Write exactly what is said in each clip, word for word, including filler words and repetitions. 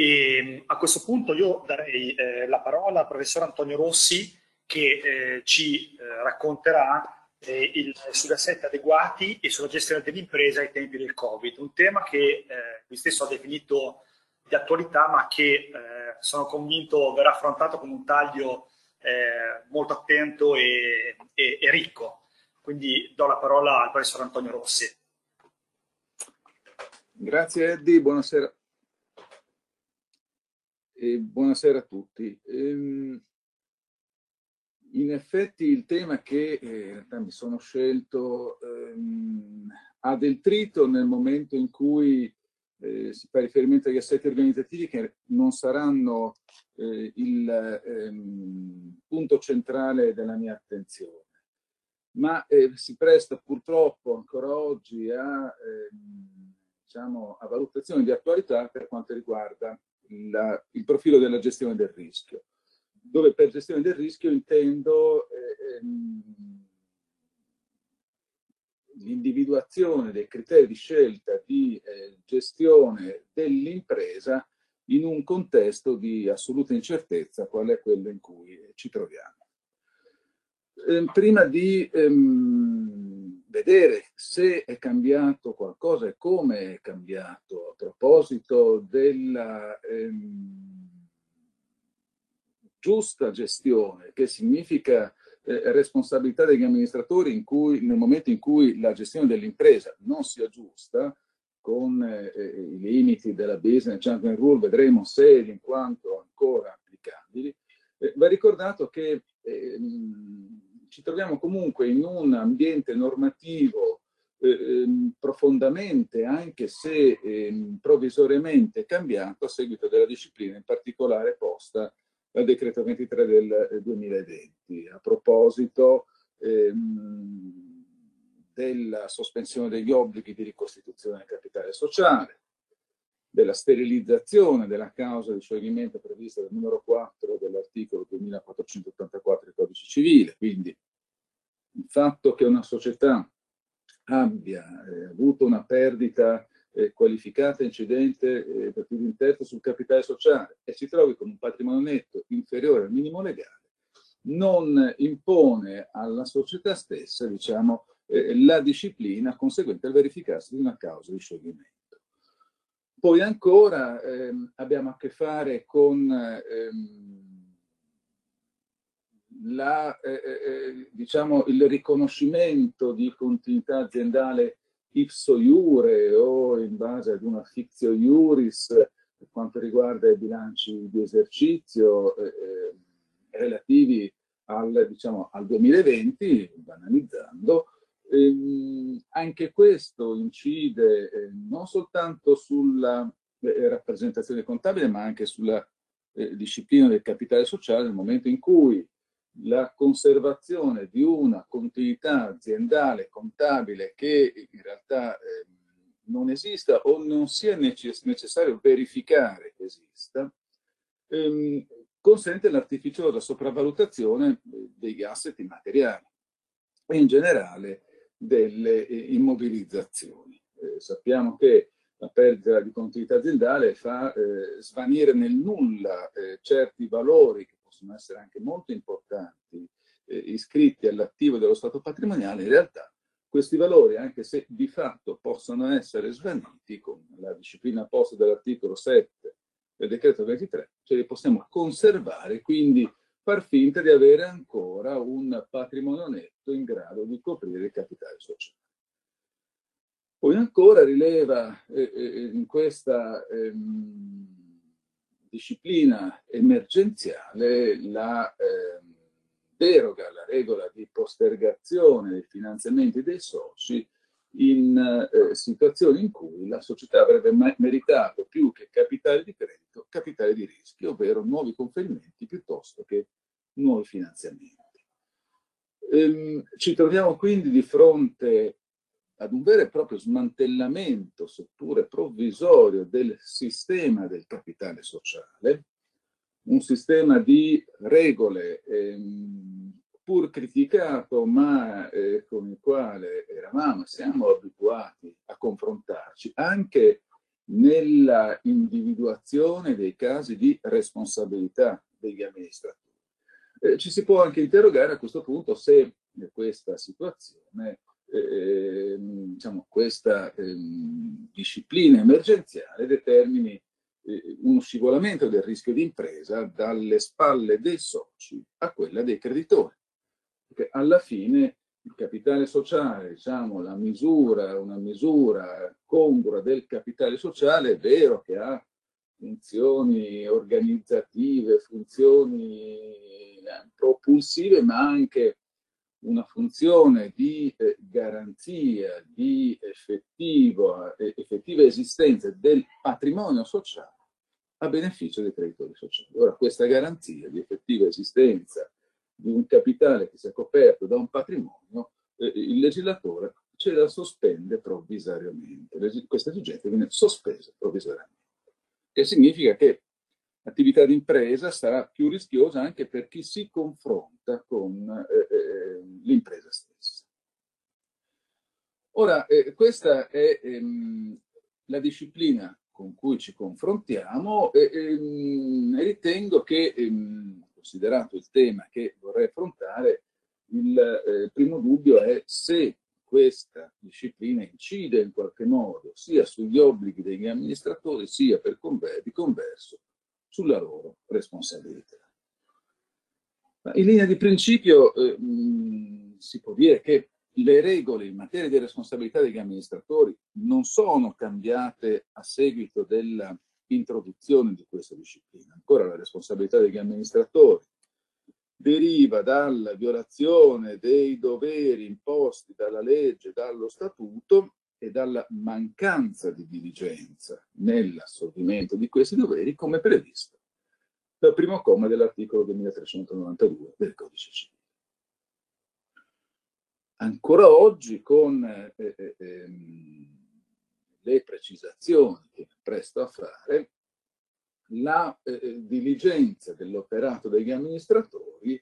E a questo punto io darei eh, la parola al professor Antonio Rossi che eh, ci eh, racconterà eh, il, sugli assetti adeguati e sulla gestione dell'impresa ai tempi del Covid, un tema che eh, lui stesso ha definito di attualità, ma che eh, sono convinto verrà affrontato con un taglio eh, molto attento e, e, e ricco. Quindi do la parola al professor Antonio Rossi. Grazie Eddie, buonasera. E buonasera a tutti. Ehm, in effetti il tema che eh, in realtà mi sono scelto ehm, ha del trito nel momento in cui eh, si fa riferimento agli assetti organizzativi che non saranno eh, il ehm, punto centrale della mia attenzione, ma eh, si presta purtroppo ancora oggi a, ehm, diciamo, a valutazioni di attualità per quanto riguarda La, il profilo della gestione del rischio, dove per gestione del rischio intendo eh, ehm, l'individuazione dei criteri di scelta di eh, gestione dell'impresa in un contesto di assoluta incertezza, qual è quello in cui ci troviamo. Eh, prima di ehm, vedere se è cambiato qualcosa e come è cambiato a proposito della ehm, giusta gestione, che significa eh, responsabilità degli amministratori in cui, nel momento in cui la gestione dell'impresa non sia giusta, con eh, i limiti della Business Judgment Rule, vedremo se ed in quanto ancora applicabili. Eh, va ricordato che eh, ci troviamo comunque in un ambiente normativo eh, profondamente, anche se eh, provvisoriamente cambiato a seguito della disciplina in particolare posta dal decreto ventitré del duemilaventi. A proposito ehm, della sospensione degli obblighi di ricostituzione del capitale sociale, della sterilizzazione della causa di scioglimento prevista dal numero quattro dell'articolo duemilaquattrocentottantaquattro del Codice Civile. Quindi il fatto che una società abbia eh, avuto una perdita eh, qualificata incidente eh, per più di un terzo sul capitale sociale e si trovi con un patrimonio netto inferiore al minimo legale, non impone alla società stessa, diciamo, eh, la disciplina conseguente al verificarsi di una causa di scioglimento. Poi ancora ehm, abbiamo a che fare con ehm, la, eh, eh, diciamo, il riconoscimento di continuità aziendale ipso iure o in base ad una fictio iuris per quanto riguarda i bilanci di esercizio eh, eh, relativi al, diciamo, al duemilaventi, banalizzando. Ehm, anche questo incide eh, non soltanto sulla eh, rappresentazione contabile, ma anche sulla eh, disciplina del capitale sociale, nel momento in cui la conservazione di una continuità aziendale contabile che in realtà eh, non esista o non sia necess- necessario verificare che esista, ehm, consente l'artificiosa sopravvalutazione degli asset immateriali e in generale delle eh, immobilizzazioni. Eh, sappiamo che la perdita di continuità aziendale fa eh, svanire nel nulla eh, certi valori che possono essere anche molto importanti eh, iscritti all'attivo dello stato patrimoniale. In realtà questi valori, anche se di fatto possono essere svaniti con la disciplina posta dall'articolo sette del decreto ventitré, ce li possiamo conservare, quindi far finta di avere ancora un patrimonio netto in grado di coprire il capitale sociale. Poi ancora rileva eh, eh, in questa ehm, disciplina emergenziale la eh, deroga alla regola di postergazione dei finanziamenti dei soci in eh, situazioni in cui la società avrebbe meritato più che capitale di credito, capitale di rischio, ovvero nuovi conferimenti piuttosto che nuovi finanziamenti. Ehm, ci troviamo quindi di fronte ad un vero e proprio smantellamento, seppure provvisorio, del sistema del capitale sociale, un sistema di regole ehm, pur criticato, ma eh, con il quale eravamo e siamo abituati a confrontarci, anche nella individuazione dei casi di responsabilità degli amministratori. Eh, ci si può anche interrogare a questo punto se questa situazione, eh, diciamo, questa eh, disciplina emergenziale determini eh, uno scivolamento del rischio di impresa dalle spalle dei soci a quella dei creditori. Perché alla fine il capitale sociale, diciamo, la misura, una misura congrua del capitale sociale, è vero che ha funzioni organizzative, funzioni propulsive, ma anche una funzione di eh, garanzia, di effettivo, eh, effettiva esistenza del patrimonio sociale a beneficio dei creditori sociali. Ora, questa garanzia di effettiva esistenza di un capitale che sia coperto da un patrimonio, eh, il legislatore ce la sospende provvisoriamente. Questa esigenza viene sospesa provvisoriamente, che significa che l'attività di impresa sarà più rischiosa anche per chi si confronta con eh, eh, l'impresa stessa. Ora, eh, questa è ehm, la disciplina con cui ci confrontiamo e ehm, ritengo che, ehm, considerato il tema che vorrei affrontare, il eh, primo dubbio è se questa disciplina incide in qualche modo sia sugli obblighi degli amministratori sia per conver- di converso sulla loro responsabilità. Ma in linea di principio eh, mh, si può dire che le regole in materia di responsabilità degli amministratori non sono cambiate a seguito dell'introduzione di questa disciplina. Ancora la responsabilità degli amministratori deriva dalla violazione dei doveri imposti dalla legge, dallo statuto e dalla mancanza di diligenza nell'assolvimento di questi doveri, come previsto dal primo comma dell'articolo duemilatrecentonovantadue del Codice Civile. Ancora oggi, con eh, eh, ehm, le precisazioni che mi presto a fare, la eh, diligenza dell'operato degli amministratori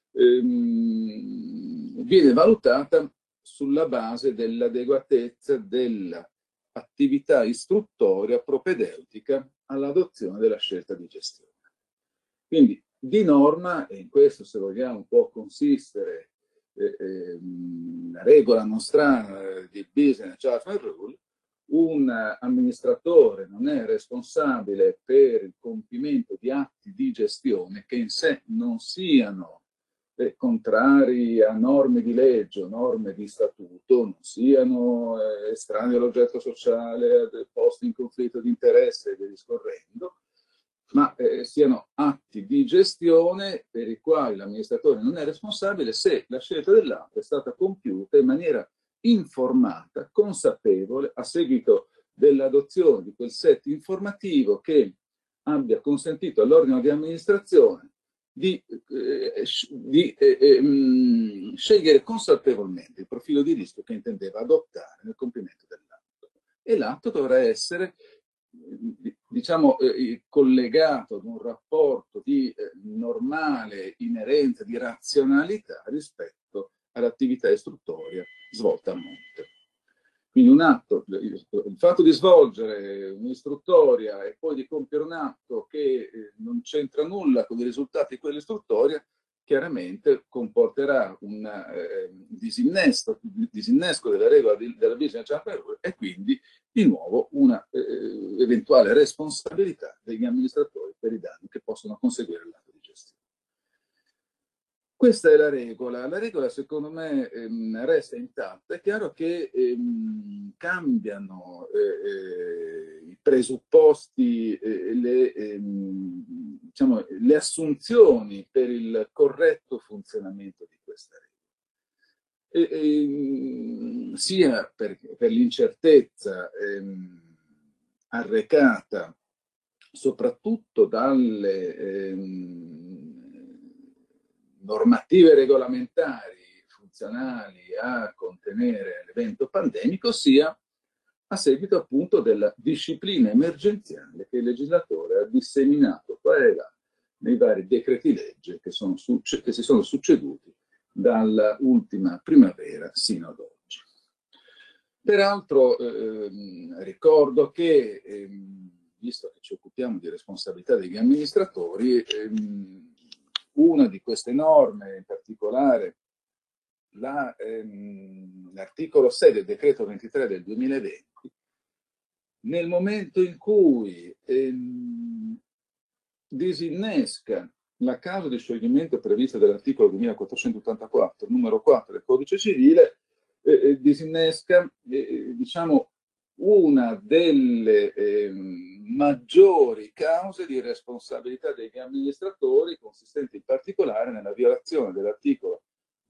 ehm, viene valutata sulla base dell'adeguatezza dell'attività istruttoria propedeutica all'adozione della scelta di gestione. Quindi, di norma, e in questo, se vogliamo, può consistere eh, eh, la regola nostrana di Business Judgment Rule, un amministratore non è responsabile per il compimento di atti di gestione che in sé non siano eh, contrari a norme di legge o norme di statuto, non siano eh, estranei all'oggetto sociale, posti in conflitto di interesse e via discorrendo, ma eh, siano atti di gestione per i quali l'amministratore non è responsabile se la scelta dell'atto è stata compiuta in maniera informata, consapevole, a seguito dell'adozione di quel set informativo che abbia consentito all'organo di amministrazione di, eh, di eh, eh, mh, scegliere consapevolmente il profilo di rischio che intendeva adottare nel compimento dell'atto. E l'atto dovrà essere diciamo eh, collegato ad un rapporto di eh, normale inerenza, di razionalità rispetto all'attività istruttoria svolta a monte. Quindi un atto, il, il fatto di svolgere un'istruttoria e poi di compiere un atto che eh, non c'entra nulla con i risultati di quell'istruttoria, chiaramente comporterà un eh, disinnesto, disinnesco della regola di, della Business Judgment Rule e quindi di nuovo una eh, eventuale responsabilità degli amministratori per i danni che possono conseguire l'atto di gestione. Questa è la regola. La regola, secondo me, ehm, resta intatta. È chiaro che ehm, cambiano eh, eh, i presupposti, eh, le, ehm, diciamo, le assunzioni per il corretto funzionamento di questa regola. E, e, sia per, per l'incertezza ehm, arrecata soprattutto dalle ehm, normative regolamentari funzionali a contenere l'evento pandemico, sia a seguito appunto della disciplina emergenziale che il legislatore ha disseminato qua e là nei vari decreti legge che, sono che si sono succeduti dalla ultima primavera sino ad oggi. Peraltro eh, ricordo che, eh, visto che ci occupiamo di responsabilità degli amministratori, ehm, una di queste norme, in particolare la, ehm, l'articolo sei del decreto ventitré del duemilaventi, nel momento in cui ehm, disinnesca la causa di scioglimento prevista dall'articolo duemilaquattrocentottantaquattro, numero quattro del Codice Civile, eh, disinnesca eh, diciamo, una delle eh, maggiori cause di responsabilità degli amministratori, consistente in particolare nella violazione dell'articolo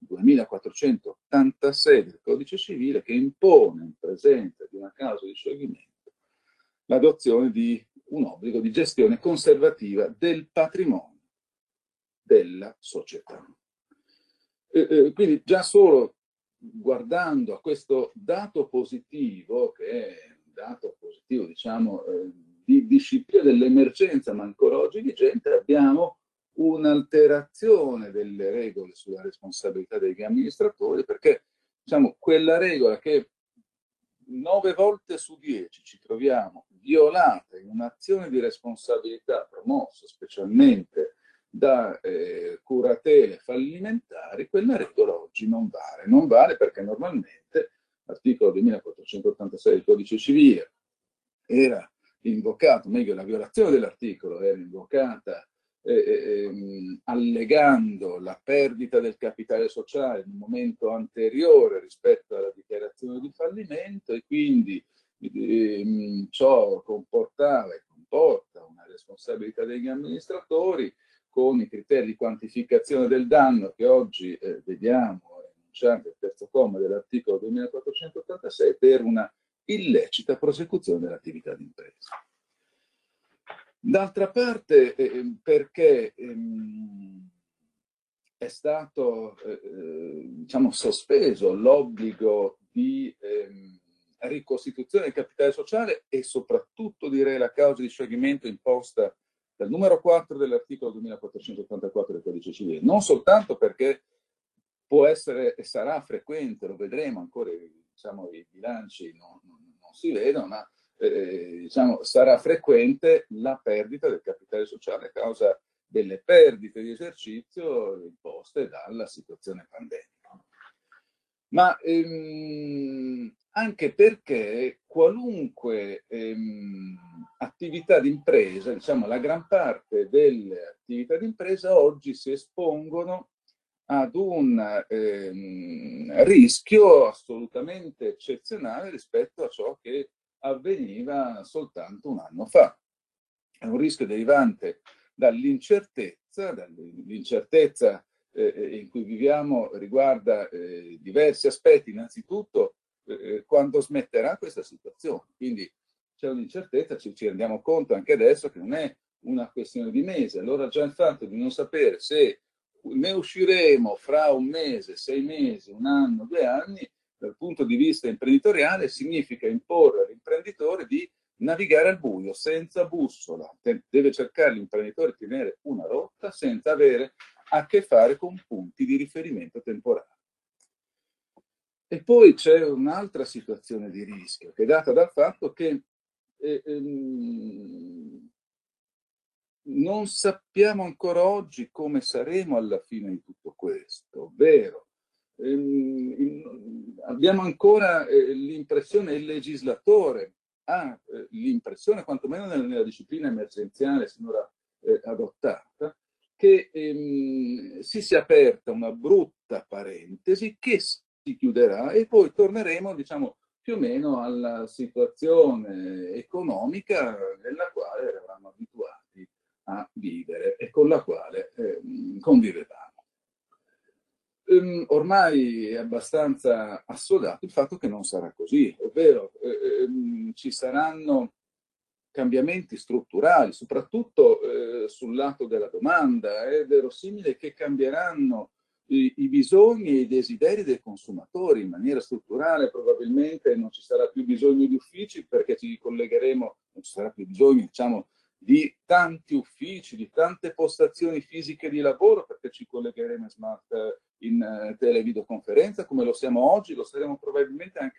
duemilaquattrocentottantasei del Codice Civile, che impone, in presenza di una causa di scioglimento, l'adozione di un obbligo di gestione conservativa del patrimonio della società. Eh, eh, quindi già solo guardando a questo dato positivo, che è un dato positivo, diciamo, eh, di disciplina dell'emergenza, ma ancora oggi vigente, abbiamo un'alterazione delle regole sulla responsabilità degli amministratori, perché, diciamo, quella regola che nove volte su dieci ci troviamo violata in un'azione di responsabilità promossa specialmente da eh, curatele fallimentari, quella regola oggi non vale. Non vale perché normalmente l'articolo duemilaquattrocentottantasei del Codice Civile era invocato, meglio la violazione dell'articolo era invocata eh, eh, allegando la perdita del capitale sociale in un momento anteriore rispetto alla dichiarazione di fallimento, e quindi eh, ciò comportava e comporta una responsabilità degli amministratori con i criteri di quantificazione del danno che oggi eh, vediamo enunciati al terzo comma dell'articolo duemilaquattrocentottantasei per una illecita prosecuzione dell'attività d'impresa. D'altra parte, eh, perché ehm, è stato eh, diciamo, sospeso l'obbligo di ehm, ricostituzione del capitale sociale e soprattutto, direi, la causa di scioglimento imposta dal numero quattro dell'articolo duemilaquattrocentottantaquattro del Codice Civile, non soltanto perché può essere e sarà frequente, lo vedremo, ancora diciamo, i bilanci non, non, non si vedono, ma eh, diciamo, sarà frequente la perdita del capitale sociale a causa delle perdite di esercizio imposte dalla situazione pandemica. Ma ehm, anche perché qualunque ehm, attività d'impresa, diciamo la gran parte delle attività d'impresa oggi si espongono ad un ehm, rischio assolutamente eccezionale rispetto a ciò che avveniva soltanto un anno fa. È un rischio derivante dall'incertezza, dall'incertezza eh, in cui viviamo riguarda eh, diversi aspetti. Innanzitutto, eh, quando smetterà questa situazione. Quindi c'è un'incertezza, ci, ci rendiamo conto anche adesso che non è una questione di mesi. Allora già il fatto di non sapere se ne usciremo fra un mese, sei mesi, un anno, due anni, dal punto di vista imprenditoriale significa imporre all'imprenditore di navigare al buio, senza bussola. Deve cercare l'imprenditore di tenere una rotta senza avere a che fare con punti di riferimento temporali. E poi c'è un'altra situazione di rischio che è data dal fatto che eh, ehm, non sappiamo ancora oggi come saremo alla fine di tutto questo, ovvero ehm, abbiamo ancora eh, l'impressione, il legislatore ha eh, l'impressione, quantomeno nella, nella disciplina emergenziale sinora eh, adottata, che ehm, si sia aperta una brutta parentesi che si chiuderà e poi torneremo, diciamo, più o meno alla situazione economica nella quale eravamo abituati a vivere e con la quale eh, convivevamo. Um, ormai è abbastanza assodato il fatto che non sarà così, ovvero eh, um, ci saranno cambiamenti strutturali, soprattutto eh, sul lato della domanda. È verosimile che cambieranno i, i bisogni e i desideri dei consumatori in maniera strutturale. Probabilmente non ci sarà più bisogno di uffici perché ci collegheremo, non ci sarà più bisogno, diciamo, di tanti uffici, di tante postazioni fisiche di lavoro, perché ci collegheremo in smart in uh, televideoconferenza, come lo siamo oggi, lo saremo probabilmente anche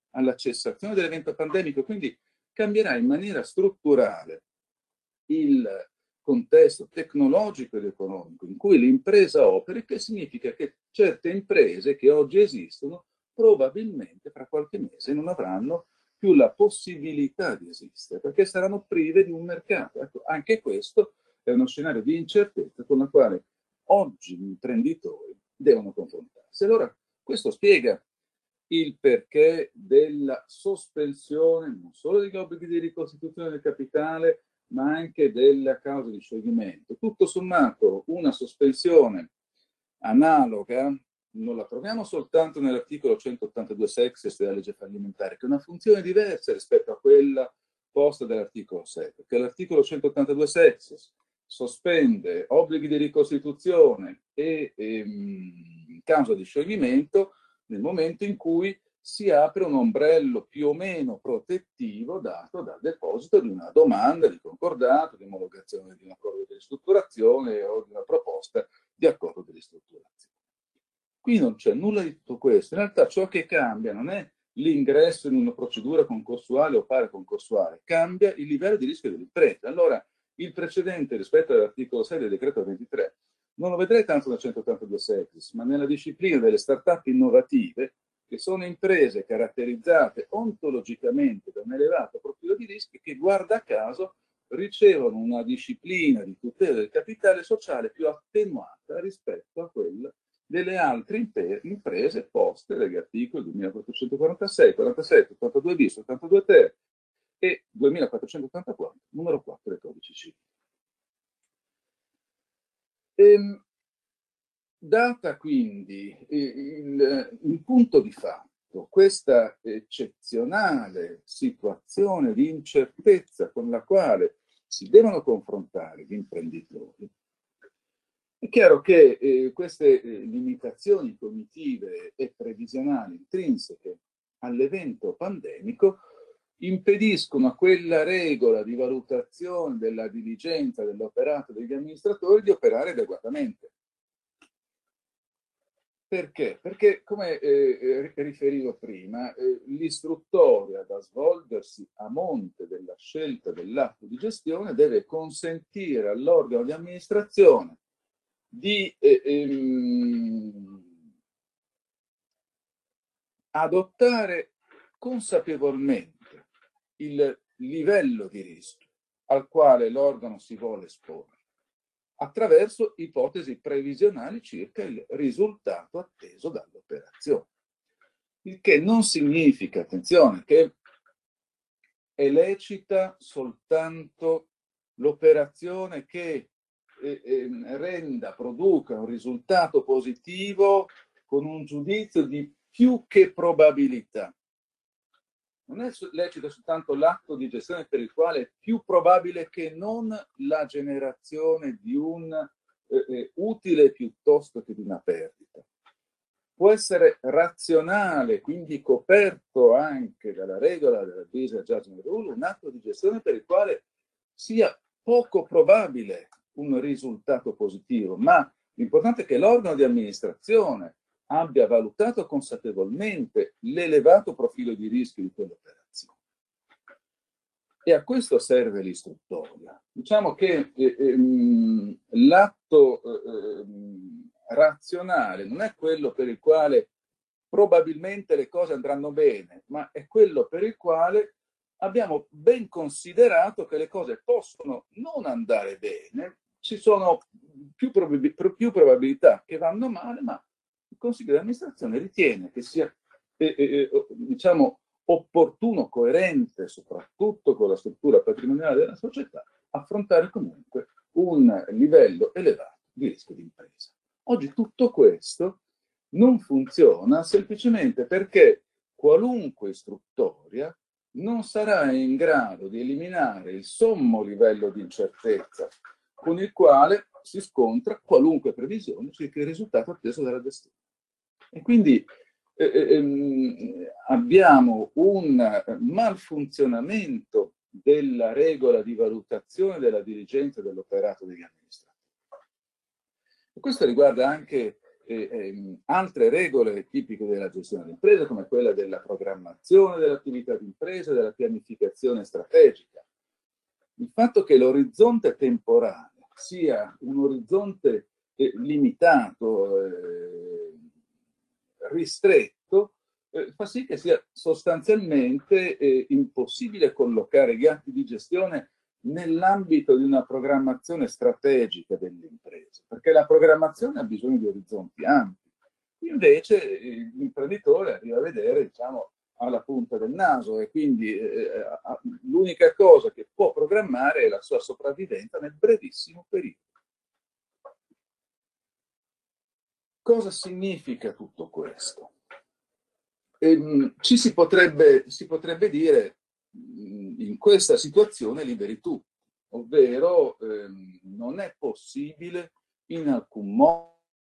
alla cessazione dell'evento pandemico, quindi cambierà in maniera strutturale il contesto tecnologico ed economico in cui l'impresa opera, che significa che certe imprese che oggi esistono probabilmente fra qualche mese non avranno più la possibilità di esistere, perché saranno prive di un mercato. Ecco, anche questo è uno scenario di incertezza con il quale oggi gli imprenditori devono confrontarsi. Allora, questo spiega il perché della sospensione non solo degli obblighi di ricostituzione del capitale, ma anche della causa di scioglimento. Tutto sommato, una sospensione analoga non la troviamo soltanto nell'articolo centottantadue sexes della legge fallimentare, che è una funzione diversa rispetto a quella posta dall'articolo sei, perché l'articolo centottantadue sexes sospende obblighi di ricostituzione e ehm, causa di scioglimento nel momento in cui si apre un ombrello più o meno protettivo dato dal deposito di una domanda di concordato, di omologazione di un accordo di ristrutturazione o di una proposta di accordo di ristrutturazione. Qui non c'è nulla di tutto questo. In realtà ciò che cambia non è l'ingresso in una procedura concorsuale o paraconcorsuale, cambia il livello di rischio dell'impresa. Allora, il precedente rispetto all'articolo sei del decreto ventitré non lo vedrei tanto nel centottantadue sexes, ma nella disciplina delle start-up innovative, che sono imprese caratterizzate ontologicamente da un elevato profilo di rischio che, guarda caso, ricevono una disciplina di tutela del capitale sociale più attenuata rispetto a quella delle altre imprese poste dagli articoli duemilaquattrocentoquarantasei, quarantasette, ottantadue bis, ottantadue ter e duemilaquattrocentottantaquattro, numero quattro del codice civile. Ehm, data quindi il, il punto di fatto, questa eccezionale situazione di incertezza con la quale si devono confrontare gli imprenditori, è chiaro che eh, queste eh, limitazioni cognitive e previsionali intrinseche all'evento pandemico impediscono a quella regola di valutazione della diligenza dell'operato degli amministratori di operare adeguatamente. Perché? Perché, come eh, riferivo prima, eh, l'istruttoria da svolgersi a monte della scelta dell'atto di gestione deve consentire all'organo di amministrazione di eh, ehm, adottare consapevolmente il livello di rischio al quale l'organo si vuole esporre, attraverso ipotesi previsionali circa il risultato atteso dall'operazione. Il che non significa, attenzione, che è lecita soltanto l'operazione che eh, eh, renda, produca un risultato positivo con un giudizio di più che probabilità. Non è lecito soltanto l'atto di gestione per il quale è più probabile che non la generazione di un eh, eh, utile piuttosto che di una perdita. Può essere razionale, quindi coperto anche dalla regola della business judgment rule, un atto di gestione per il quale sia poco probabile un risultato positivo, ma l'importante è che l'organo di amministrazione abbia valutato consapevolmente l'elevato profilo di rischio di quell'operazione. E a questo serve l'istruttoria. Diciamo che eh, ehm, l'atto eh, razionale non è quello per il quale probabilmente le cose andranno bene, ma è quello per il quale abbiamo ben considerato che le cose possono non andare bene, ci sono più, probab- più probabilità che vanno male, ma il Consiglio di amministrazione ritiene che sia eh, eh, diciamo, opportuno, coerente, soprattutto con la struttura patrimoniale della società, affrontare comunque un livello elevato di rischio di impresa. Oggi tutto questo non funziona semplicemente perché qualunque istruttoria non sarà in grado di eliminare il sommo livello di incertezza con il quale si scontra qualunque previsione circa il risultato atteso dalla gestione. E quindi eh, ehm, abbiamo un malfunzionamento della regola di valutazione della diligenza dell'operato degli amministratori. E questo riguarda anche eh, eh, altre regole tipiche della gestione d'impresa, come quella della programmazione dell'attività d'impresa, della pianificazione strategica. Il fatto che l'orizzonte temporale sia un orizzonte eh, limitato, eh, ristretto, eh, fa sì che sia sostanzialmente eh, impossibile collocare gli atti di gestione nell'ambito di una programmazione strategica delle imprese, perché la programmazione ha bisogno di orizzonti ampi. Invece eh, l'imprenditore arriva a vedere, diciamo, alla punta del naso e quindi eh, l'unica cosa che può programmare è la sua sopravvivenza nel brevissimo periodo. Cosa significa tutto questo? Ehm, ci si potrebbe, si potrebbe dire in questa situazione liberi tutti, ovvero ehm, non è possibile in alcun modo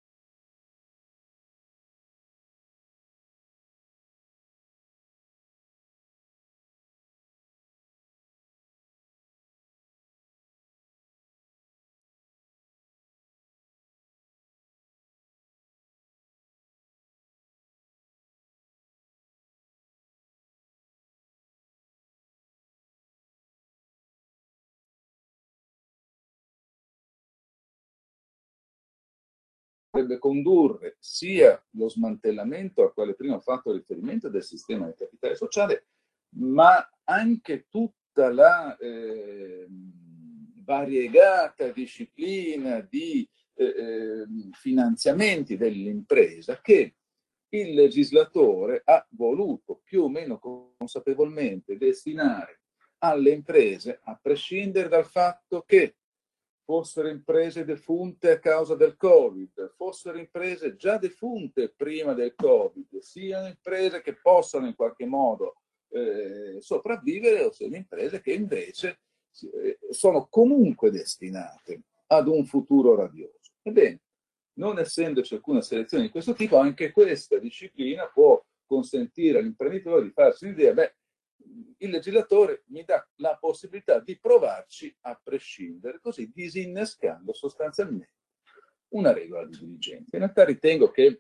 potrebbe condurre sia lo smantellamento al quale prima ho fatto riferimento del sistema del capitale sociale, ma anche tutta la eh, variegata disciplina di eh, finanziamenti dell'impresa che il legislatore ha voluto più o meno consapevolmente destinare alle imprese, a prescindere dal fatto che fossero imprese defunte a causa del Covid, fossero imprese già defunte prima del Covid, siano imprese che possano in qualche modo eh, sopravvivere o siano imprese che invece eh, sono comunque destinate ad un futuro radioso. Ebbene, non essendoci alcuna selezione di questo tipo, anche questa disciplina può consentire all'imprenditore di farsi un'idea, beh, il legislatore mi dà la possibilità di provarci a prescindere, così disinnescando sostanzialmente una regola di diligenza. In realtà ritengo che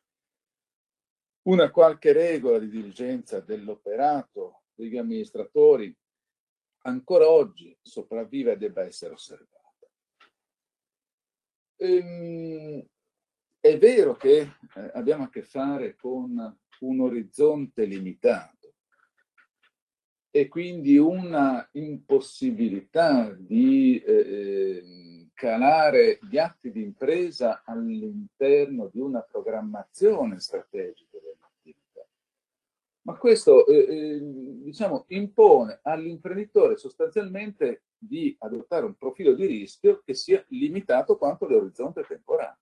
una qualche regola di diligenza dell'operato degli amministratori ancora oggi sopravvive e debba essere osservata. Ehm, è vero che eh, abbiamo a che fare con un orizzonte limitato e quindi una impossibilità di eh, calare gli atti di impresa all'interno di una programmazione strategica dell'attività. Ma questo eh, diciamo, impone all'imprenditore sostanzialmente di adottare un profilo di rischio che sia limitato quanto all'orizzonte temporale.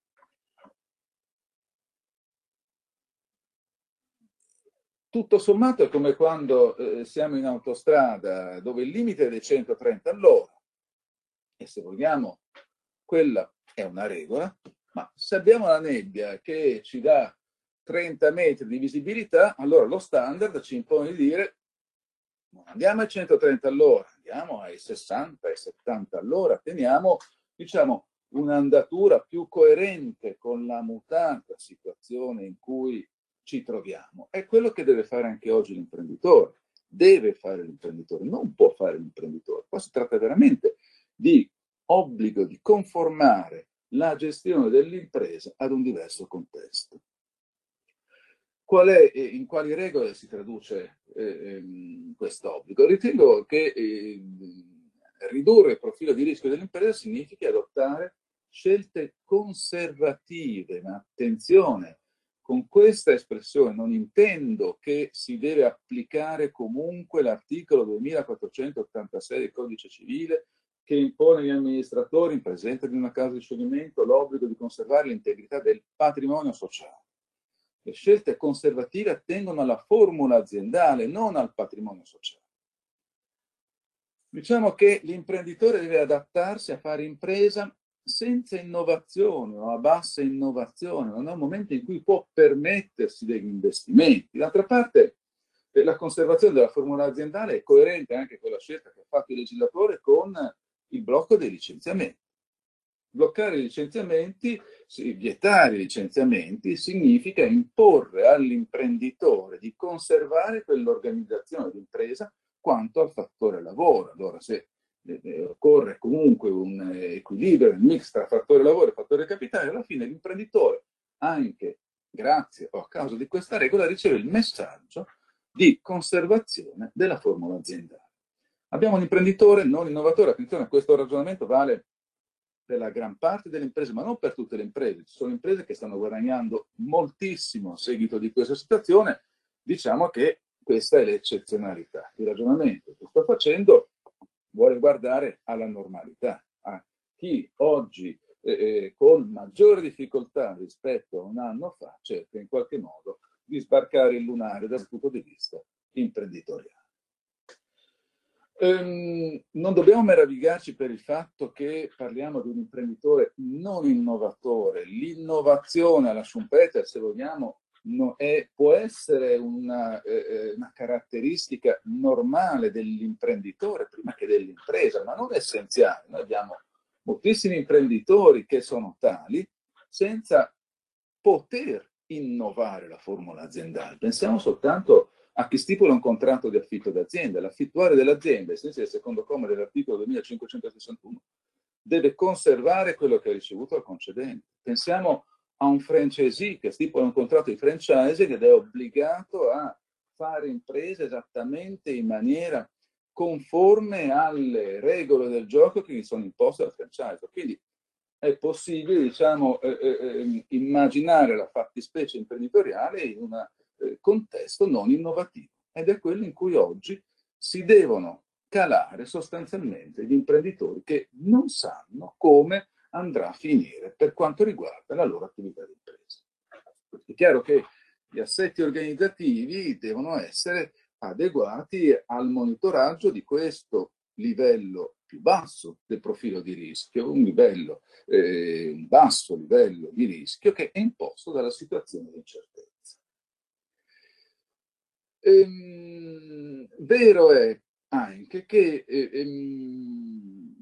Tutto sommato è come quando eh, siamo in autostrada dove il limite è dei centotrenta all'ora e se vogliamo quella è una regola, ma se abbiamo la nebbia che ci dà trenta metri di visibilità, allora lo standard ci impone di dire non andiamo ai centotrenta all'ora, andiamo ai sessanta, ai settanta all'ora, teniamo diciamo un'andatura più coerente con la mutata situazione in cui ci troviamo. È quello che deve fare anche oggi l'imprenditore, deve fare l'imprenditore, non può fare l'imprenditore. Qua si tratta veramente di obbligo di conformare la gestione dell'impresa ad un diverso contesto. Qual è, in quali regole si traduce eh, questo obbligo? Ritengo che eh, ridurre il profilo di rischio dell'impresa significa adottare scelte conservative, ma attenzione, con questa espressione non intendo che si deve applicare comunque l'articolo duemilaquattrocentottantasei del Codice Civile che impone agli amministratori in presenza di una causa di scioglimento l'obbligo di conservare l'integrità del patrimonio sociale. Le scelte conservative attengono alla formula aziendale, non al patrimonio sociale. Diciamo che l'imprenditore deve adattarsi a fare impresa senza innovazione o a bassa innovazione, non è un momento in cui può permettersi degli investimenti. D'altra parte, la conservazione della formula aziendale è coerente anche con la scelta che ha fatto il legislatore con il blocco dei licenziamenti. Bloccare i licenziamenti, sì, vietare i licenziamenti, significa imporre all'imprenditore di conservare quell'organizzazione d'impresa quanto al fattore lavoro. Allora, se eh, occorre comunque un equilibrio, un mix tra fattore lavoro e fattore capitale, alla fine l'imprenditore, anche grazie o a causa di questa regola, riceve il messaggio di conservazione della formula aziendale. Abbiamo un imprenditore non innovatore, attenzione, questo ragionamento vale per la gran parte delle imprese, ma non per tutte le imprese. Ci sono imprese che stanno guadagnando moltissimo a seguito di questa situazione. Diciamo che questa è l'eccezionalità. Il ragionamento che sto facendo vuole guardare alla normalità, a chi oggi eh, con maggiore difficoltà rispetto a un anno fa cerca in qualche modo di sbarcare il lunario dal punto di vista imprenditoriale. Um, non dobbiamo meravigliarci per il fatto che parliamo di un imprenditore non innovatore. L'innovazione alla Schumpeter, se vogliamo, no, è, può essere una, eh, una caratteristica normale dell'imprenditore prima che dell'impresa, ma non essenziale. Noi abbiamo moltissimi imprenditori che sono tali senza poter innovare la formula aziendale. Pensiamo soltanto a chi stipula un contratto di affitto d'azienda. L'affittuario dell'azienda, ai sensi del secondo comma dell'articolo duemilacinquecentosessantuno, deve conservare quello che ha ricevuto al concedente. Pensiamo a un franchisee che stipula un contratto di franchising ed è obbligato a fare imprese esattamente in maniera conforme alle regole del gioco che gli sono imposte dal franchise. Quindi è possibile, diciamo, eh, eh, immaginare la fattispecie imprenditoriale in un eh, contesto non innovativo. Ed è quello in cui oggi si devono calare sostanzialmente gli imprenditori che non sanno come andrà a finire per quanto riguarda la loro attività di impresa. È chiaro che gli assetti organizzativi devono essere adeguati al monitoraggio di questo livello più basso del profilo di rischio, un livello, eh, un basso livello di rischio che è imposto dalla situazione di incertezza. Ehm, vero è anche che eh, ehm,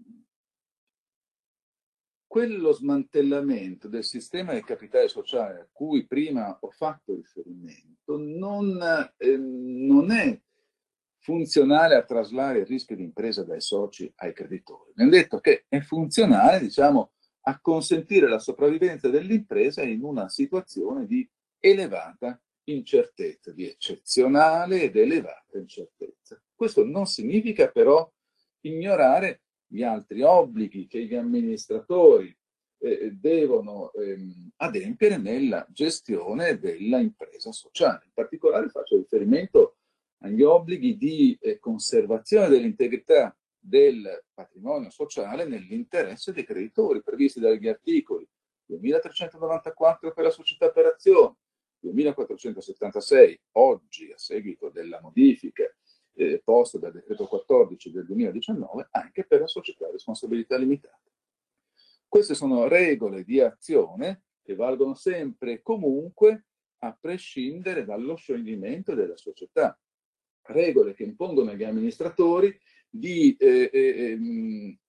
quello smantellamento del sistema del capitale sociale a cui prima ho fatto riferimento non, eh, non è funzionale a traslare il rischio di impresa dai soci ai creditori. Mi hanno detto che è funzionale, diciamo, a consentire la sopravvivenza dell'impresa in una situazione di elevata incertezza, di eccezionale ed elevata incertezza. Questo non significa però ignorare gli altri obblighi che gli amministratori eh, devono ehm, adempiere nella gestione della impresa sociale. In particolare faccio riferimento agli obblighi di eh, conservazione dell'integrità del patrimonio sociale nell'interesse dei creditori, previsti dagli articoli duemilatrecentonovantaquattro per la società per azioni, duemilaquattrocentosettantasei, oggi a seguito della modifica eh, posta dal decreto quattordici del duemiladiciannove, anche per la società a responsabilità limitata. Queste sono regole di azione che valgono sempre e comunque a prescindere dallo scioglimento della società. Regole che impongono agli amministratori di eh, eh,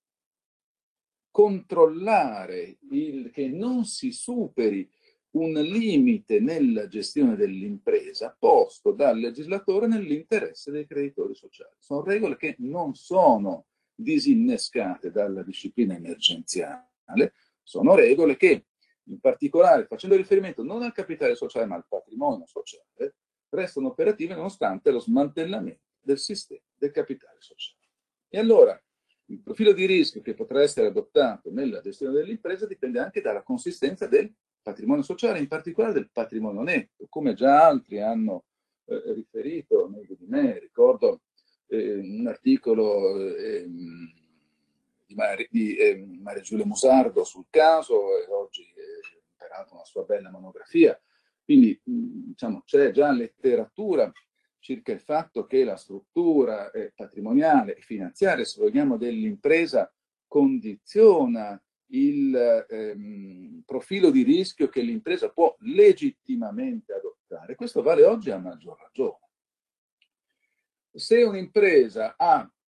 controllare il, che non si superi un limite nella gestione dell'impresa posto dal legislatore nell'interesse dei creditori sociali. Sono regole che non sono disinnescate dalla disciplina emergenziale, sono regole che, in particolare, facendo riferimento non al capitale sociale ma al patrimonio sociale, restano operative nonostante lo smantellamento del sistema del capitale sociale. E allora il profilo di rischio che potrà essere adottato nella gestione dell'impresa dipende anche dalla consistenza del patrimonio sociale, in particolare del patrimonio netto, come già altri hanno eh, riferito meglio di me. Ricordo eh, un articolo eh, di, Mar- di eh, Maria Giulia Musardo sul caso, e oggi eh, peraltro una sua bella monografia. Quindi diciamo, c'è già letteratura circa il fatto che la struttura eh, patrimoniale e finanziaria, se vogliamo, dell'impresa condiziona il ehm, profilo di rischio che l'impresa può legittimamente adottare. Questo vale oggi a maggior ragione. Se un'impresa ha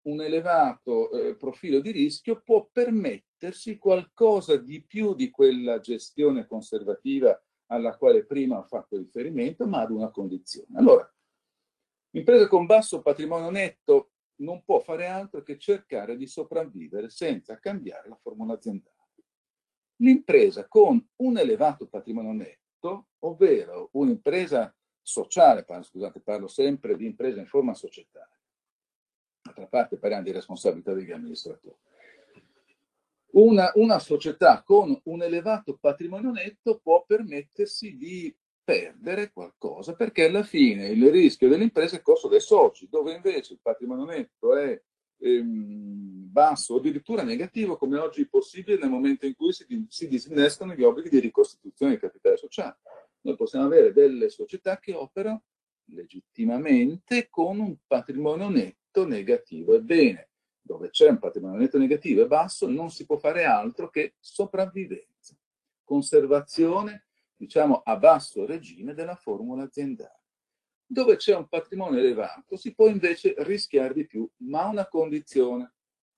un elevato eh, profilo di rischio può permettersi qualcosa di più di quella gestione conservativa alla quale prima ho fatto riferimento, ma ad una condizione. Allora, l'impresa con basso patrimonio netto non può fare altro che cercare di sopravvivere senza cambiare la formula aziendale. L'impresa con un elevato patrimonio netto, ovvero un'impresa sociale, parlo, scusate, parlo sempre di impresa in forma societaria, d'altra parte parliamo di responsabilità degli amministratori. Una, una società con un elevato patrimonio netto può permettersi di perdere qualcosa, perché alla fine il rischio dell'impresa è il costo dei soci, dove invece il patrimonio netto è ehm, basso o addirittura negativo, come oggi è possibile nel momento in cui si, si disinnescano gli obblighi di ricostituzione di capitale sociale. Noi possiamo avere delle società che operano legittimamente con un patrimonio netto negativo. Ebbene, dove c'è un patrimonio netto negativo e basso, non si può fare altro che sopravvivenza, conservazione, diciamo, a basso regime della formula aziendale. Dove c'è un patrimonio elevato si può invece rischiare di più, ma a una condizione.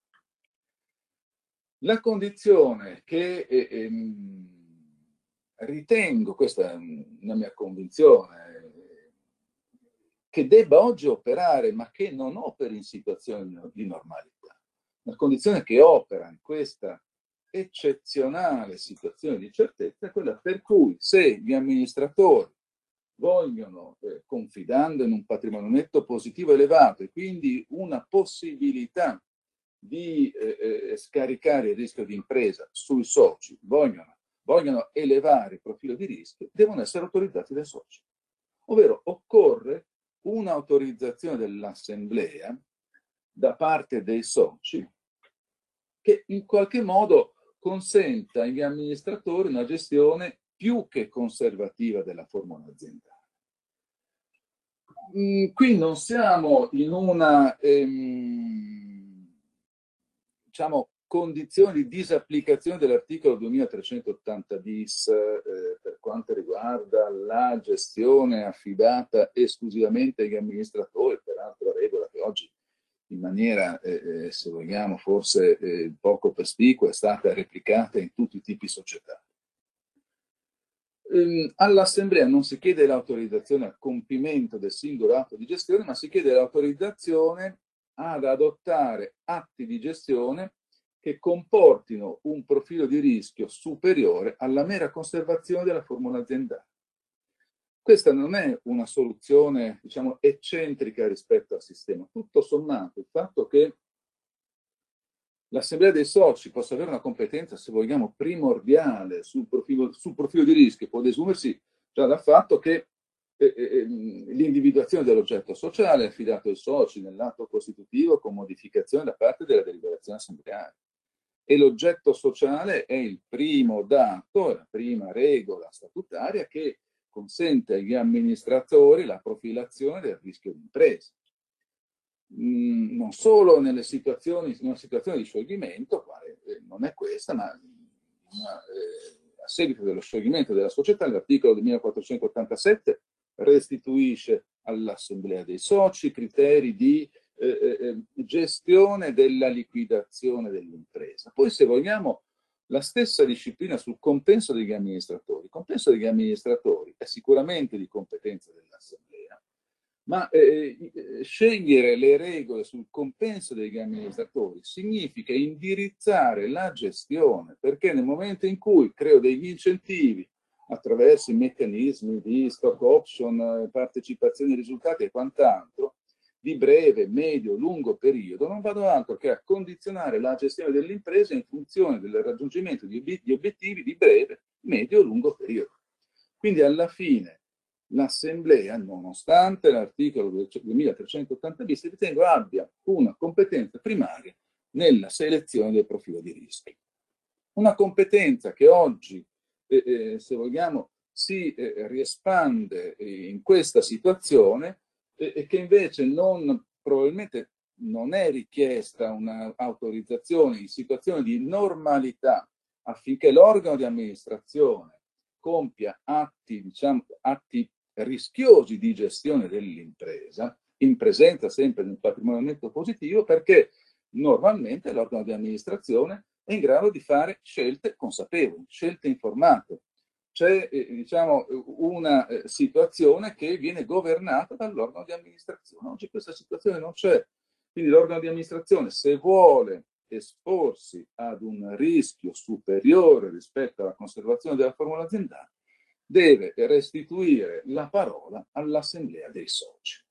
La condizione che eh, ehm, ritengo, questa è una mia convinzione, che debba oggi operare, ma che non operi in situazioni di normalità. Una condizione che opera in questa eccezionale situazione di certezza è quella per cui se gli amministratori vogliono, eh, confidando in un patrimonio netto positivo elevato e quindi una possibilità di eh, eh, scaricare il rischio di impresa sui soci, vogliono, vogliono elevare il profilo di rischio, devono essere autorizzati dai soci. Ovvero occorre un'autorizzazione dell'assemblea da parte dei soci che in qualche modo consenta agli amministratori una gestione più che conservativa della formula aziendale. Mm, qui non siamo in una ehm, diciamo, condizione di disapplicazione dell'articolo duemilatrecentottanta bis eh, per quanto riguarda la gestione affidata esclusivamente agli amministratori, peraltro regola che oggi in maniera, eh, se vogliamo, forse eh, poco perspicua è stata replicata in tutti i tipi societari. Ehm, all'assemblea non si chiede l'autorizzazione al compimento del singolo atto di gestione, ma si chiede l'autorizzazione ad adottare atti di gestione che comportino un profilo di rischio superiore alla mera conservazione della formula aziendale. Questa non è una soluzione, diciamo, eccentrica rispetto al sistema. Tutto sommato, il fatto che l'assemblea dei soci possa avere una competenza, se vogliamo, primordiale sul profilo, sul profilo di rischio può desumersi già dal fatto che eh, eh, l'individuazione dell'oggetto sociale è affidato ai soci nell'atto costitutivo con modificazione da parte della deliberazione assembleare. E l'oggetto sociale è il primo dato, la prima regola statutaria che consente agli amministratori la profilazione del rischio di impresa. Mm, non solo nelle situazioni, in una situazione di scioglimento, quale eh, non è questa, ma una, eh, a seguito dello scioglimento della società, l'articolo duemilaquattrocentottantasette restituisce all'assemblea dei soci criteri di eh, eh, gestione della liquidazione dell'impresa. Poi, se vogliamo, la stessa disciplina sul compenso degli amministratori. Il compenso degli amministratori è sicuramente di competenza dell'assemblea, ma eh, scegliere le regole sul compenso degli amministratori significa indirizzare la gestione, perché nel momento in cui creo degli incentivi attraverso i meccanismi di stock option, partecipazione ai risultati e quant'altro, di breve, medio, lungo periodo, non vado altro che a condizionare la gestione dell'impresa in funzione del raggiungimento di obiettivi di breve, medio e lungo periodo. Quindi alla fine l'assemblea, nonostante l'articolo duemilatrecentottanta bis, ritengo abbia una competenza primaria nella selezione del profilo di rischio. Una competenza che oggi, eh, eh, se vogliamo, si eh, riespande in questa situazione e eh, che invece non, probabilmente non è richiesta un'autorizzazione in situazione di normalità affinché l'organo di amministrazione compia atti, diciamo, atti rischiosi di gestione dell'impresa, in presenza sempre di un patrimonio netto positivo, perché normalmente l'organo di amministrazione è in grado di fare scelte consapevoli, scelte informate. C'è eh, diciamo, una eh, situazione che viene governata dall'organo di amministrazione. Oggi questa situazione non c'è. Quindi l'organo di amministrazione, se vuole esporsi ad un rischio superiore rispetto alla conservazione della formula aziendale, deve restituire la parola all'assemblea dei soci.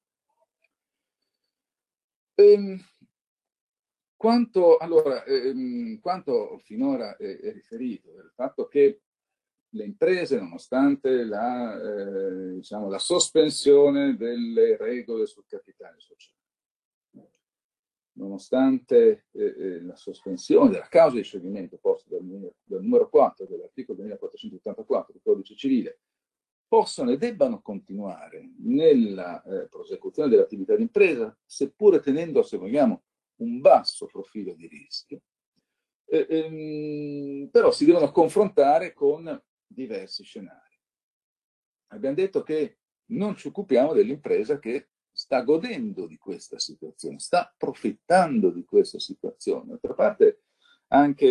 Ehm, quanto, allora, ehm, quanto finora è, è riferito del fatto che le imprese, nonostante la, eh, diciamo, la sospensione delle regole sul capitale sociale, nonostante eh, eh, la sospensione della causa di scioglimento posta dal, dal numero quattro dell'articolo duemilaquattrocentottantaquattro del Codice Civile, possono e debbano continuare nella eh, prosecuzione dell'attività di impresa, seppure tenendo, se vogliamo, un basso profilo di rischio, eh, ehm, però si devono confrontare con diversi scenari. Abbiamo detto che non ci occupiamo dell'impresa che sta godendo di questa situazione, sta approfittando di questa situazione. D'altra parte, anche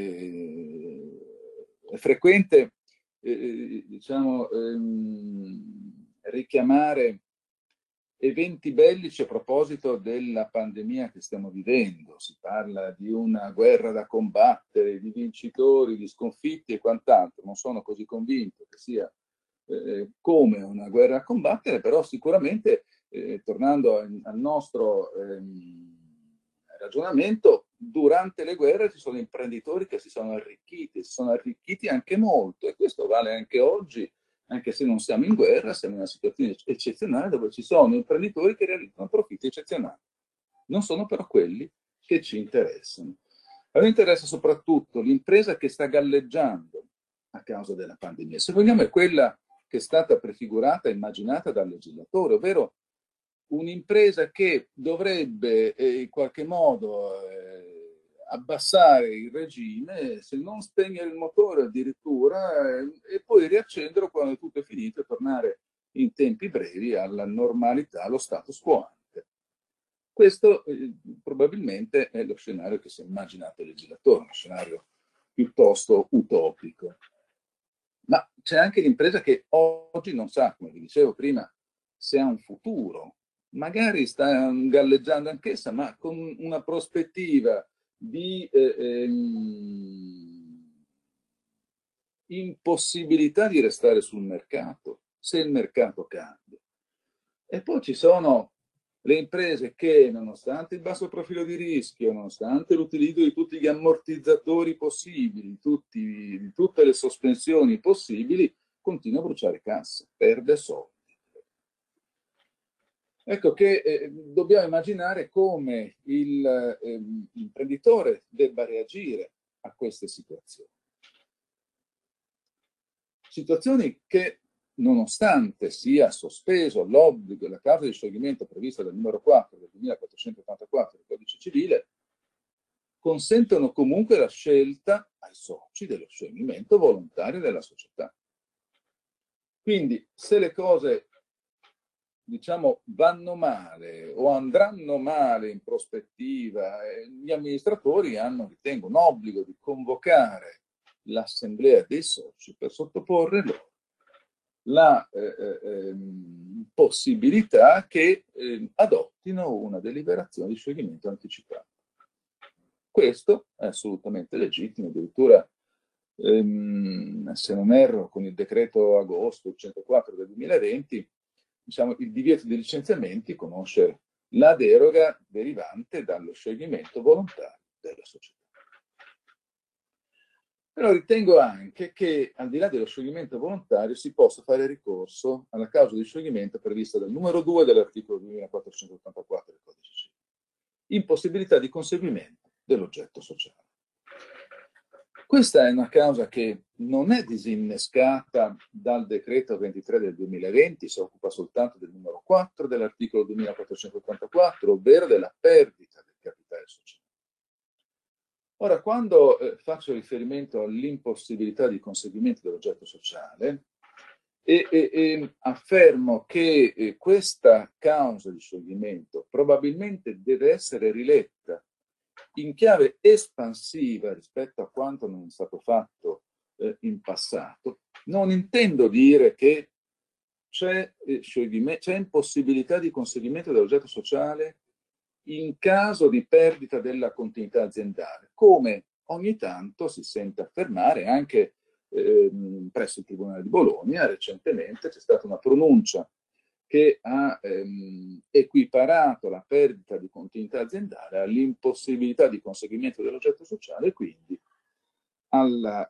eh, è frequente eh, diciamo, ehm, richiamare eventi bellici a proposito della pandemia che stiamo vivendo. Si parla di una guerra da combattere, di vincitori, di sconfitti e quant'altro. Non sono così convinto che sia eh, come una guerra a combattere, però sicuramente, eh, tornando al nostro ehm, ragionamento, durante le guerre ci sono imprenditori che si sono arricchiti, si sono arricchiti anche molto, e questo vale anche oggi, anche se non siamo in guerra, siamo in una situazione eccezionale dove ci sono imprenditori che realizzano profitti eccezionali. Non sono però quelli che ci interessano. A noi interessa soprattutto l'impresa che sta galleggiando a causa della pandemia. Se vogliamo è quella che è stata prefigurata e immaginata dal legislatore, ovvero un'impresa che dovrebbe eh, in qualche modo eh, abbassare il regime, se non spegnere il motore addirittura, eh, e poi riaccenderlo quando tutto è finito e tornare in tempi brevi alla normalità, allo status quo ante. Questo eh, probabilmente è lo scenario che si è immaginato il legislatore, uno scenario piuttosto utopico. Ma c'è anche l'impresa che oggi non sa, come vi dicevo prima, se ha un futuro. Magari sta galleggiando anch'essa, ma con una prospettiva di eh, ehm, impossibilità di restare sul mercato, se il mercato cambia. E poi ci sono le imprese che, nonostante il basso profilo di rischio, nonostante l'utilizzo di tutti gli ammortizzatori possibili, tutti, di tutte le sospensioni possibili, continua a bruciare cassa, perde soldi. Ecco che eh, dobbiamo immaginare come il, eh, l'imprenditore debba reagire a queste situazioni. Situazioni che, nonostante sia sospeso l'obbligo e la causa di scioglimento prevista dal numero quattro del duemilaquattrocentottantaquattro del Codice Civile, consentono comunque la scelta ai soci dello scioglimento volontario della società. Quindi, se le cose, diciamo, vanno male o andranno male in prospettiva, eh, gli amministratori hanno, ritengo, un obbligo di convocare l'assemblea dei soci per sottoporre loro la eh, eh, possibilità che eh, adottino una deliberazione di scioglimento anticipato. Questo è assolutamente legittimo, addirittura ehm, se non erro con il decreto agosto centoquattro del duemilaventi, diciamo, il divieto di licenziamenti conosce la deroga derivante dallo scioglimento volontario della società. Però ritengo anche che, al di là dello scioglimento volontario, si possa fare ricorso alla causa di scioglimento prevista dal numero due dell'articolo duemilaquattrocentottantaquattro del Codice Civile. Impossibilità di conseguimento dell'oggetto sociale. Questa è una causa che non è disinnescata dal decreto ventitré del duemilaventi, si occupa soltanto del numero quattro dell'articolo duemilaquattrocentottantaquattro, ovvero della perdita del capitale sociale. Ora, quando eh, faccio riferimento all'impossibilità di conseguimento dell'oggetto sociale, E, e, e affermo che eh, questa causa di scioglimento probabilmente deve essere riletta in chiave espansiva rispetto a quanto non è stato fatto eh, in passato. Non intendo dire che c'è eh, c'è impossibilità di conseguimento dell'oggetto sociale in caso di perdita della continuità aziendale, come ogni tanto si sente affermare anche ehm, presso il Tribunale di Bologna. Recentemente c'è stata una pronuncia che ha ehm, equiparato la perdita di continuità aziendale all'impossibilità di conseguimento dell'oggetto sociale e quindi al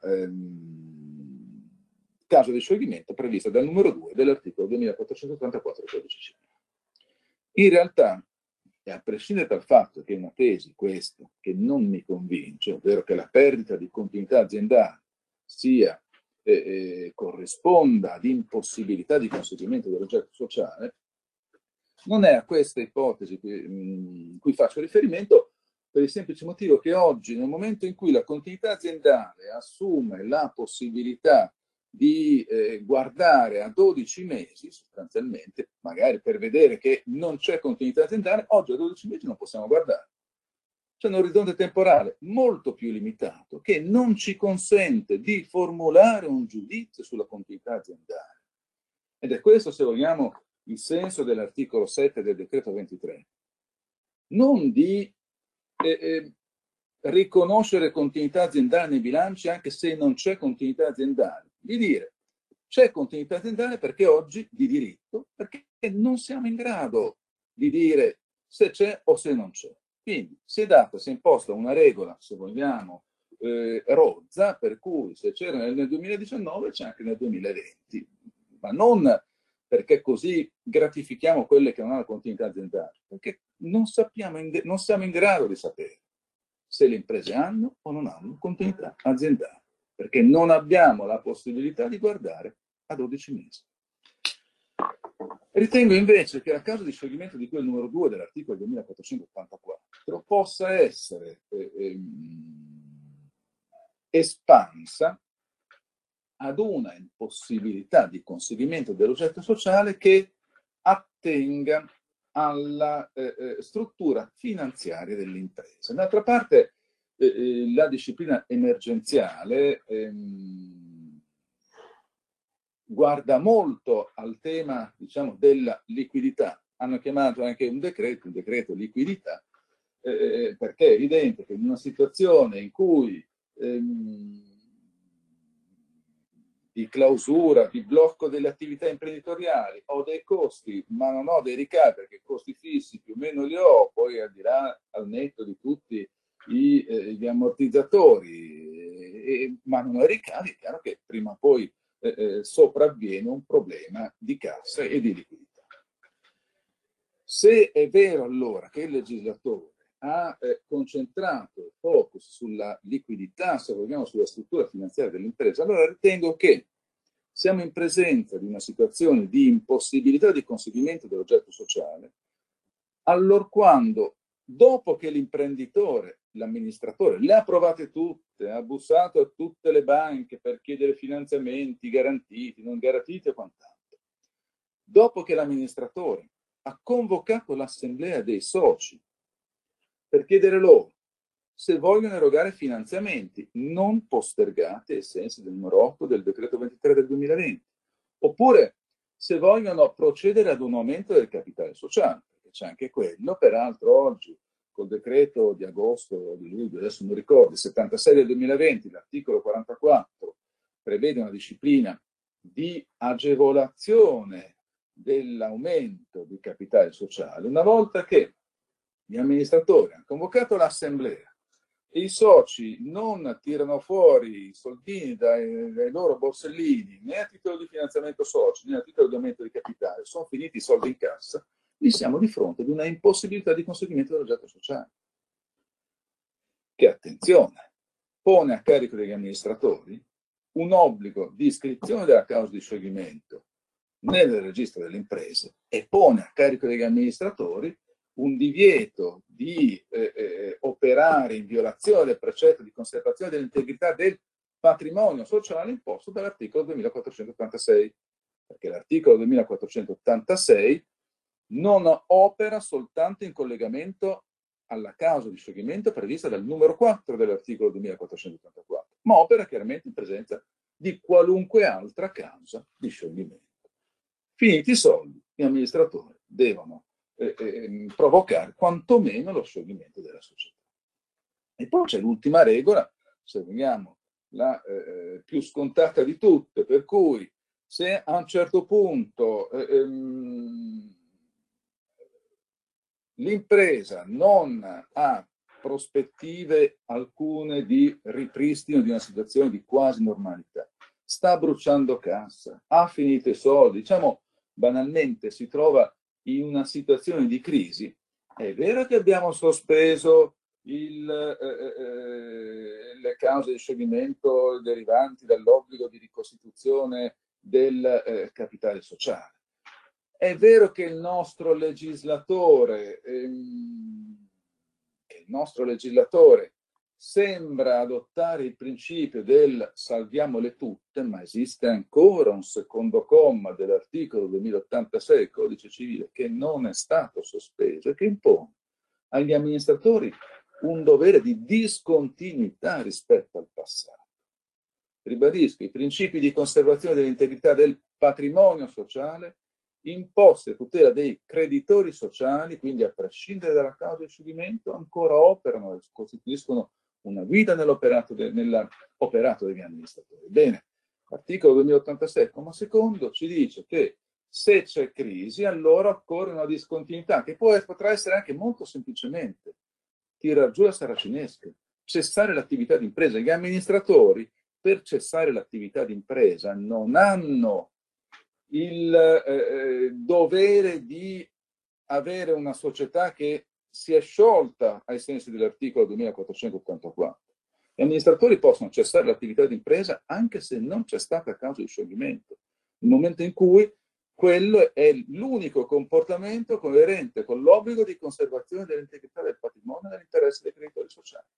ehm, caso di scioglimento prevista dal numero due dell'articolo duemilaquattrocentottantaquattro del Codice Civile. In realtà, e a prescindere dal fatto che è una tesi, questa, che non mi convince, ovvero che la perdita di continuità aziendale sia, eh, eh, corrisponda ad impossibilità di conseguimento dell'oggetto sociale, non è a questa ipotesi a cui faccio riferimento, per il semplice motivo che oggi, nel momento in cui la continuità aziendale assume la possibilità di eh, guardare a dodici mesi, sostanzialmente, magari per vedere che non c'è continuità aziendale, oggi a dodici mesi non possiamo guardare. C'è un orizzonte temporale molto più limitato che non ci consente di formulare un giudizio sulla continuità aziendale. Ed è questo, se vogliamo, il senso dell'articolo sette del decreto ventitré. Non di eh, eh, riconoscere continuità aziendale nei bilanci anche se non c'è continuità aziendale, di dire c'è continuità aziendale perché oggi di diritto, perché non siamo in grado di dire se c'è o se non c'è. Quindi si è data, si è imposta una regola, se vogliamo, eh, rozza, per cui se c'era nel, nel duemiladiciannove c'è anche nel duemilaventi, ma non perché così gratifichiamo quelle che non hanno continuità aziendale, perché non, sappiamo in, non siamo in grado di sapere se le imprese hanno o non hanno continuità aziendale, perché non abbiamo la possibilità di guardare a dodici mesi. Ritengo invece che la causa di scioglimento di cui è il numero due dell'articolo duemilaquattrocentottantaquattro possa essere eh, ehm, espansa ad una impossibilità di conseguimento dell'oggetto sociale che attenga alla eh, eh, struttura finanziaria dell'impresa. D'altra parte, eh, la disciplina emergenziale ehm, guarda molto al tema, diciamo, della liquidità. Hanno chiamato anche un decreto, un decreto liquidità, eh, perché è evidente che in una situazione in cui ehm, di clausura, di blocco delle attività imprenditoriali, ho dei costi ma non ho dei ricavi perché costi fissi più o meno li ho, poi al di là, al netto di tutti i, eh, gli ammortizzatori, eh, ma non ho i ricavi, è chiaro che prima o poi eh, eh, sopravviene un problema di cassa e di liquidità. Se è vero allora che il legislatore ha eh, concentrato il focus sulla liquidità, se vogliamo sulla struttura finanziaria dell'impresa, allora ritengo che siamo in presenza di una situazione di impossibilità di conseguimento dell'oggetto sociale, allorquando, dopo che l'imprenditore, l'amministratore, le ha provate tutte, ha bussato a tutte le banche per chiedere finanziamenti garantiti, non garantiti e quant'altro, dopo che l'amministratore ha convocato l'assemblea dei soci per chiedere loro se vogliono erogare finanziamenti non postergati ai sensi del numero otto del decreto ventitré del duemilaventi, oppure se vogliono procedere ad un aumento del capitale sociale, perché c'è anche quello, peraltro oggi col decreto di agosto o di luglio, adesso non ricordo, il settantasei del duemilaventi, l'articolo quarantaquattro prevede una disciplina di agevolazione dell'aumento di capitale sociale, una volta che gli amministratori hanno convocato l'assemblea e i soci non tirano fuori i soldini dai, dai loro borsellini né a titolo di finanziamento soci né a titolo di aumento di capitale, sono finiti i soldi in cassa, lì siamo di fronte ad una impossibilità di conseguimento dell'oggetto sociale, che, attenzione, pone a carico degli amministratori un obbligo di iscrizione della causa di scioglimento nel registro delle imprese e pone a carico degli amministratori un divieto di eh, eh, operare in violazione del precetto di conservazione dell'integrità del patrimonio sociale imposto dall'articolo duemilaquattrocentottantasei. perché l'articolo duemilaquattrocentottantasei non opera soltanto in collegamento alla causa di scioglimento prevista dal numero quattro dell'articolo duemilaquattrocentottantaquattro, ma opera chiaramente in presenza di qualunque altra causa di scioglimento. Finiti i soldi, gli amministratori devono eh, eh, provocare quantomeno lo scioglimento della società. E poi c'è l'ultima regola, se vogliamo, la eh, più scontata di tutte, per cui se a un certo punto eh, ehm, l'impresa non ha prospettive alcune di ripristino di una situazione di quasi normalità, sta bruciando cassa, ha finito i soldi, diciamo banalmente si trova in una situazione di crisi, è vero che abbiamo sospeso il, eh, eh, le cause di scioglimento derivanti dall'obbligo di ricostituzione del eh, capitale sociale. È vero che il nostro legislatore, ehm, che il nostro legislatore sembra adottare il principio del salviamole tutte, ma esiste ancora un secondo comma dell'articolo duemilaottantasei del Codice Civile che non è stato sospeso e che impone agli amministratori un dovere di discontinuità rispetto al passato. Ribadisco, i principi di conservazione dell'integrità del patrimonio sociale imposte a tutela dei creditori sociali, quindi a prescindere dalla causa di scioglimento, ancora operano e costituiscono una guida nell'operato, de, nell'operato degli amministratori. Bene, l'articolo duemilaottantasei, comma secondo, ci dice che se c'è crisi, allora occorre una discontinuità, che può, potrà essere anche molto semplicemente tirar giù la saracinesca, cessare l'attività di impresa. Gli amministratori, per cessare l'attività di impresa, non hanno il eh, dovere di avere una società che si è sciolta ai sensi dell'articolo duemilaquattrocentottantaquattro. Gli amministratori possono cessare l'attività di impresa anche se non c'è stata causa di scioglimento, nel momento in cui quello è l'unico comportamento coerente con l'obbligo di conservazione dell'integrità del patrimonio e dell'interesse dei creditori sociali.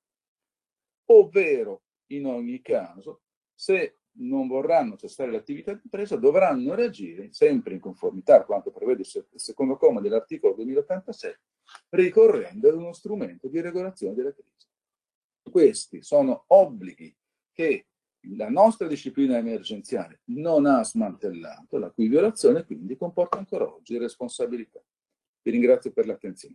Ovvero, in ogni caso, se non vorranno cessare l'attività di impresa, dovranno reagire, sempre in conformità a quanto prevede il secondo comma dell'articolo duemilaottantasei, ricorrendo ad uno strumento di regolazione della crisi. Questi sono obblighi che la nostra disciplina emergenziale non ha smantellato, la cui violazione quindi comporta ancora oggi responsabilità. Vi ringrazio per l'attenzione.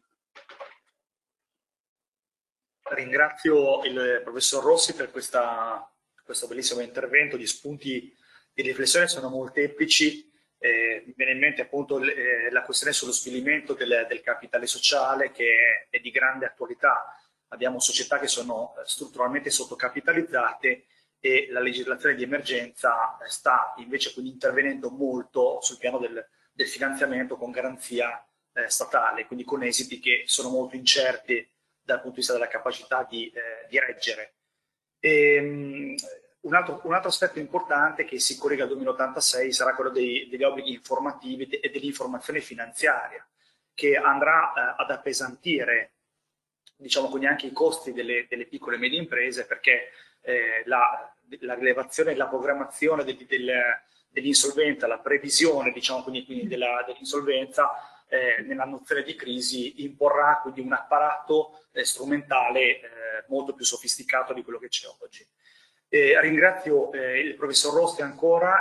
Ringrazio il professor Rossi per questa, questo bellissimo intervento. Gli spunti di riflessione sono molteplici. Eh, mi viene in mente appunto eh, la questione sullo svilimento del, del capitale sociale, che è, è di grande attualità. Abbiamo società che sono strutturalmente sottocapitalizzate e la legislazione di emergenza sta invece quindi intervenendo molto sul piano del, del finanziamento con garanzia eh, statale, quindi con esiti che sono molto incerti dal punto di vista della capacità di, eh, di reggere. E, um, un, altro, un altro aspetto importante che si collega al duemilaottantasei sarà quello dei, degli obblighi informativi e dell'informazione finanziaria, che andrà eh, ad appesantire, diciamo, quindi anche i costi delle, delle piccole e medie imprese, perché eh, la, la rilevazione e la programmazione del, del, dell'insolvenza, la previsione, diciamo, quindi, quindi dell'insolvenza, Eh, nella nozione di crisi imporrà quindi un apparato eh, strumentale eh, molto più sofisticato di quello che c'è oggi. Eh, ringrazio eh, il professor Rossi ancora